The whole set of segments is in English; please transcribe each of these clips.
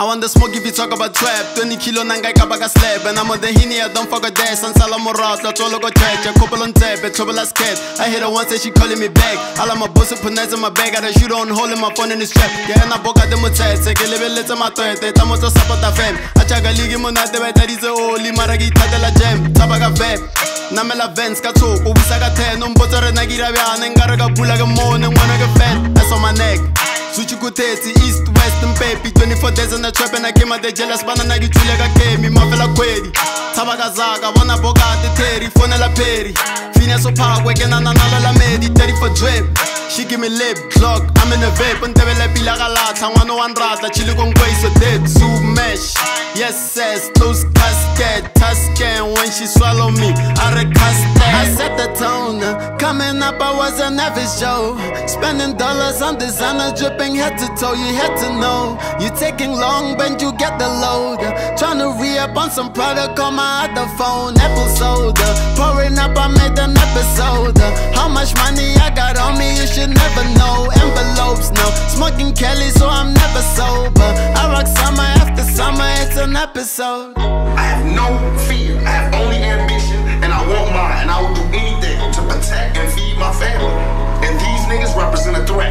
want the smoke if you talk about trap. 20 kilo nangai kabaga slab. And I'm on the hini, I don't fuck a dash. And Salamoras, la cholo go track. A couple on tap, a trouble as cat. I hit her once and she calling me back. All of my boss put nights in my bag. Got a shoot on holding my phone in the strap. Yeah, and I book out the motel. Take a little bit of my threat. Tamo to support the fam. I check a league monate, but that is a holy maragi tadela jam. Tabaga vap. Namela Vance, Kato, Ubisaga 10, Umbotra Nagirabian, and Garaga Pulaga Moon, and one of the fat. That's on my neck. Suchukuteti, East, West, and baby. 24 days in the trap, and I came out the jealous banana, Chulega came, me, Mafela Quedi. Tabagazaga, Wana Boga, the Terry, Fonella Perry. Phineas Park, waking on another Medi, 30 for drip. She give me lip, clock, I'm in a vape, and Tevele Pilagalat, I want no one rata, Chilicon Grace, a dead, Zoo mesh. Yes, says, those casket, Tuscan, when she swallow me, I set the tone, coming up I was an average Joe. Spending dollars on designer, dripping head to toe, you had to know. You taking long when you get the load. Trying to re-up on some product on my other phone. Apple soda, pouring up I made an episode. How much money I got on me, you should never know. Envelopes, no, smoking Kelly so I'm never sober. I rock summer after summer, it's an episode. I have no fear, I have only ambition, and I want mine, and I will do anything to protect and feed my family. And these niggas represent a threat,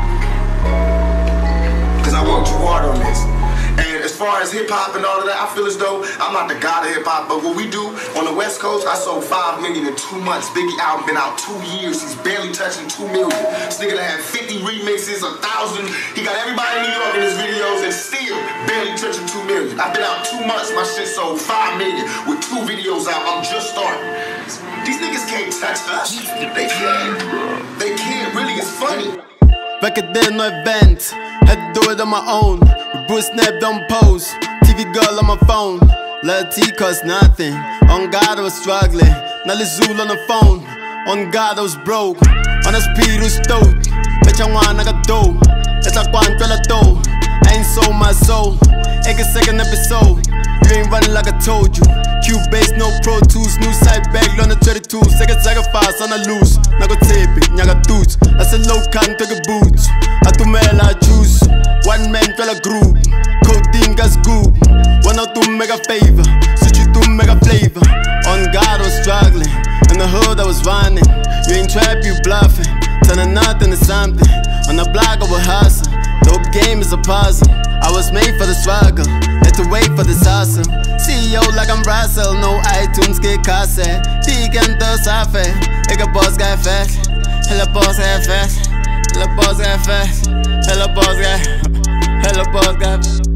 cause I worked too hard on this. And as far as hip-hop and all of that, I feel as though I'm not the god of hip-hop, but what we do on the West Coast, I sold 5 million in 2 months. Biggie album been out 2 years, he's barely touching 2 million. This nigga that had 50 remixes, 1,000, he got everybody in New York in his videos and still barely touching 2 million. I've been out 2 months, my shit sold 5 million with 2 videos out, I'm just starting. These niggas can't touch us, they can't, really, it's funny. Back at then, no event, had to do it on my own. Bruce Snap don't pose, TV girl on my phone. Loyalty cost nothing, on God I was struggling. Now let's Zool on the phone, on God I was broke. On the speed was stoked, bitch I want I got dough. It's like one $12, I ain't sold my soul. Ain't a second episode, you ain't running like I told you. Cube-based, no Pro Tools, new side bag, on the 32. Second sacrifice on the loose, nago tape, nyaga toots. I said low can't take a boots. I to mail I choose. One man fell a group, codeine gas goop. One or two mega favor, switch you to mega flavor. On God I was struggling, in the hood I was running. You ain't trap, you bluffing, turning nothing to something. On the block I was hustling, dope game is a puzzle. I was made for the struggle, had to wait for this awesome. CEO like I'm Russell, no iTunes, get cassette. Vegan does safe, ik a boss guy fast. Hella boss guy fast, hella boss guy fast, hella boss guy, hella boss guy.